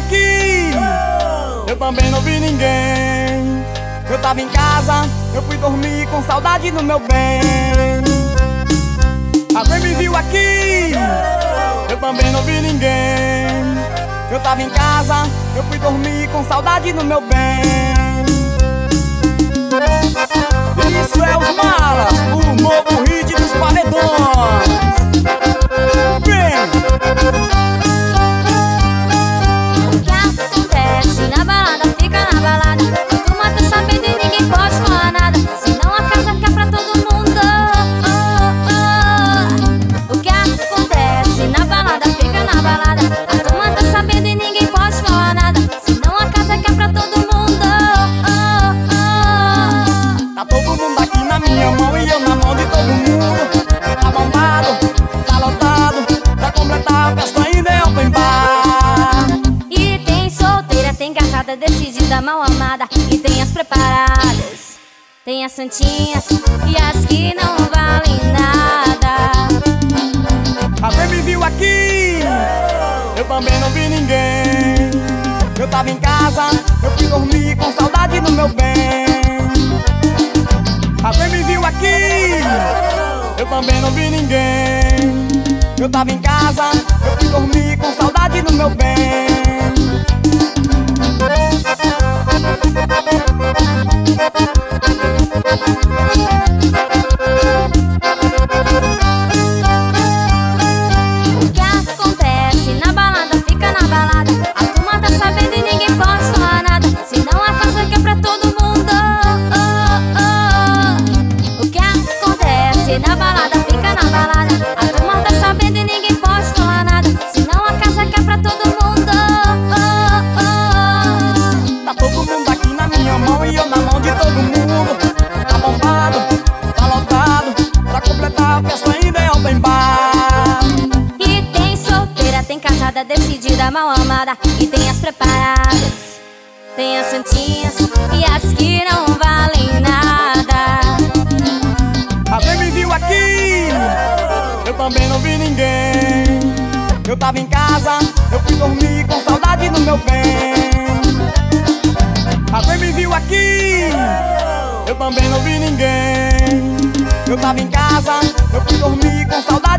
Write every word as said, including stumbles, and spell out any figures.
aqui, eu também não vi ninguém. Eu tava em casa, eu fui dormir com saudade do meu bem. Alguém me viu aqui, eu também não vi ninguém. Eu tava em casa, eu fui dormir com saudade do meu bem. Isso é os Malas, o novo hit dos paredões. Vem! O que acontece na balada fica na balada. A turma tá sabendo e ninguém pode falar nada, senão a casa quer pra todo mundo. Oh, oh, oh. O que acontece na balada fica na balada. A turma tá sabendo e ninguém pode falar nada, senão a casa quer pra todo mundo. Oh, oh. Tá todo mundo aqui na minha mão e eu na mão de todo mundo. Tá bombado, tá lotado, pra completar a festa ainda é open bar. E tem solteira, tem casada, decidida, mal amada. E tem as preparadas, tem as santinhas e as que não valem nada. Alguém me viu aqui, eu também não vi ninguém. Eu tava em casa, eu fui dormir com saudade do meu bem. Alguém me viu aqui, eu também não vi ninguém. Eu tava em casa, eu fui dormir com saudade do meu bem. O que acontece na balada fica na balada. A turma tá sabendo e ninguém pode falar nada, senão a casa quer pra todo mundo. Oh, oh, oh. O que acontece na balada fica na balada. A turma tá sabendo e ninguém pode falar nada, senão a casa quer pra todo mundo. Oh, oh. Tá todo mundo aqui na minha mão e eu na mão de todo mundo. Tá bombado, tá lotado, pra completar a festa ainda é open bar. E tem solteira, tem casada, decidida, mal amada. E tem as preparadas, tem as santinhas e as que não valem nada. Alguém me viu aqui, eu também não vi ninguém. Eu tava em casa, eu fui dormir com saudade do meu bem. Alguém me viu aqui, eu também não vi ninguém. Eu tava em casa, eu fui dormir com saudade